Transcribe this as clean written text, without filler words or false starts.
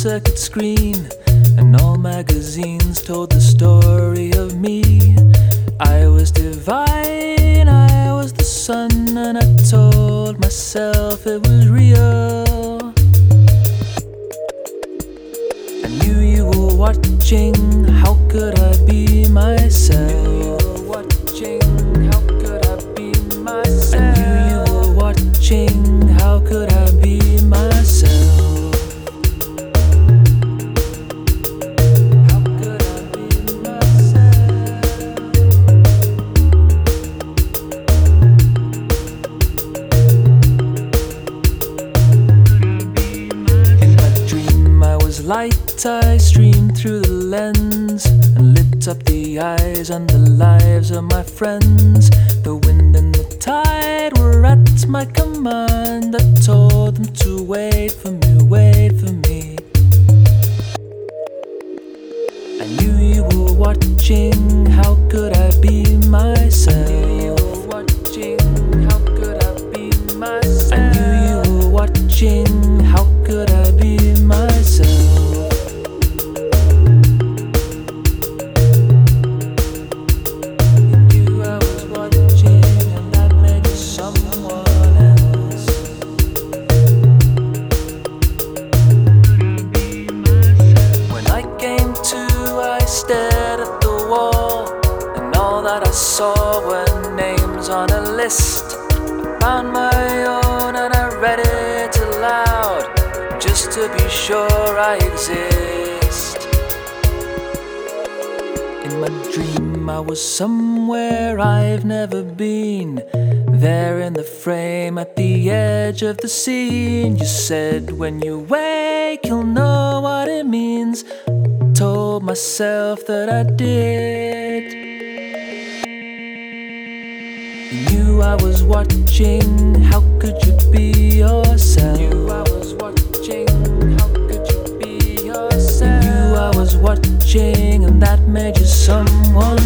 circuit screen, and all magazines told the story of me. I was divine, I was the sun, and I told myself it was real. I knew you were watching, how could I be myself? How could I be myself? I knew you were watching, how could I be myself? How could I be myself? In my dream I was light, I streamed through the lens and lit up the eyes and the lives of my friends. The wind and the tide were at my command. I told them to wait for me, wait for me. I knew you were watching, how could I be myself? I knew you were watching, how could I be myself? I knew you were watching, how could I be myself? Stared at the wall, and all that I saw were names on a list. I found my own and I read it aloud, just to be sure I exist. In my dream I was somewhere I've never been, there in the frame at the edge of the scene. You said when you wake you'll know what it means. Told myself that I did. You knew I was watching, how could you be yourself? You knew I was watching, how could you be yourself? You knew I was watching, and that made you someone